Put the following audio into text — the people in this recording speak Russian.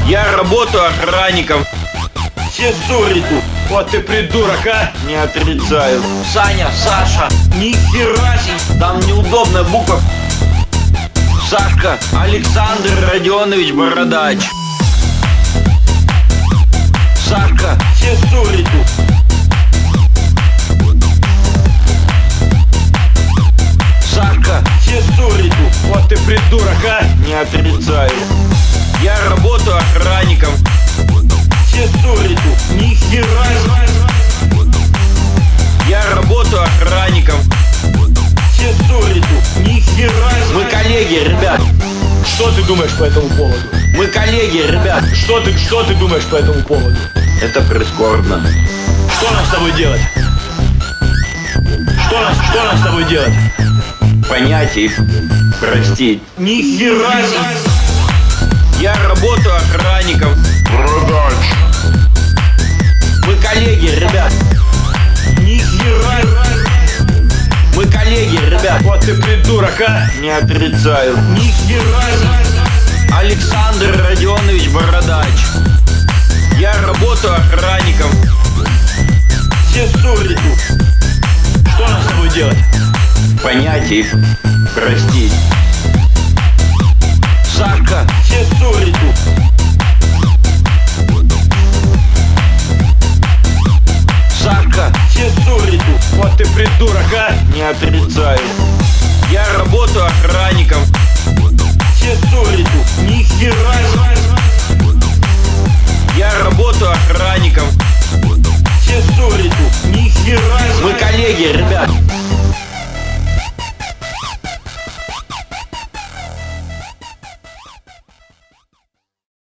Я работаю охранником. Все ссорят тут. Вот ты придурок, а! Не отрицаю. Саня, Саша, нихера себе. Там неудобная буква. Сашка, Александр Родионович Бородач. Сашка, все ссорят тут. Сашка, все ссорят тут. Вот ты придурок, а! Не отрицаю. Я работаю охранником. Все ссорят тут. Нихера себе. Я работаю охранником. Все ссорят тут. Нихера себе. Мы коллеги, ребят. Что ты думаешь по этому поводу? Мы коллеги, ребят. Что ты думаешь по этому поводу? Это прискорбно. Что нам с тобой делать? Что нам с тобой делать? Понять и простить. Нихера себе. Я работаю охранником. Бородач. Мы коллеги, ребят. Нихера себе. Мы коллеги, ребят. Вот ты придурок, а! Не отрицаю. Нихера себе. Александр Родионович Бородач. Я работаю охранником. Все ссорят тут. Что нам с тобой делать? Понять и простить. Сашка, все ссорят